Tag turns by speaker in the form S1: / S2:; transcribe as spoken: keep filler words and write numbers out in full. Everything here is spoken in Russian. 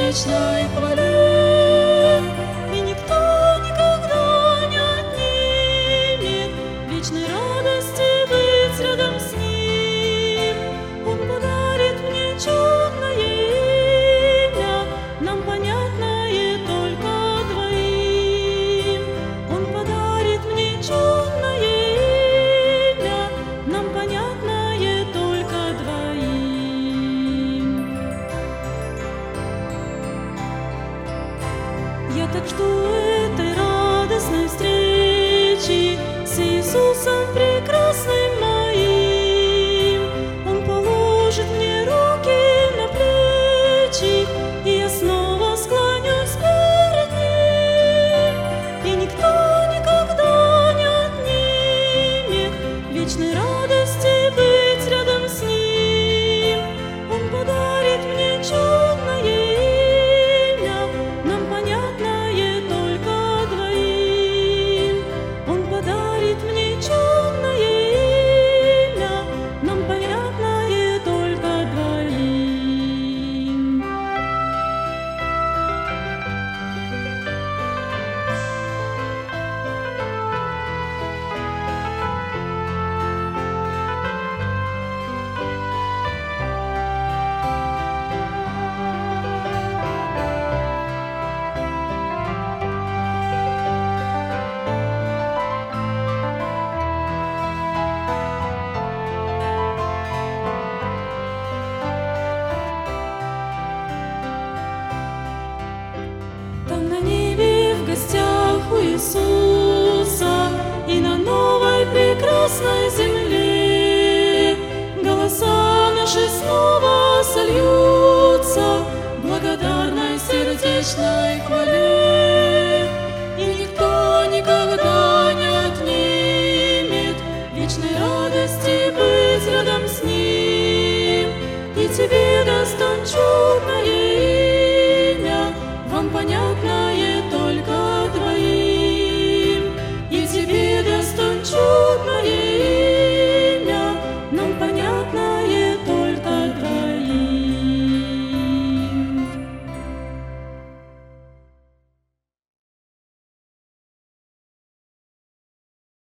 S1: сердечной хвале, и никто никогда не отнимет вечной радости быть рядом с Ним. Он подарит мне чудное имя, нам понятное только двоим. Он подарит мне чудное имя, нам понятное только двоим. Я так жду этой радостной встречи с Иисусом прекрасным моим. Он положит мне руки на плечи, и я снова склонюсь перед Ним. И никто никогда не отнимет вечной радости быть рядом с Ним. Он подарит мне чудное имя, нам понятное только двоим. Он подарит мне чудное имя, нам понятное только двоим. Там на небе в гостях у Иисуса и на новой прекрасной земле голоса наши снова сольются в благодарной сердечной хвале. И никто никогда не отнимет вечной радости быть рядом с Ним. И тебе даст Он чудное имя, вам понятно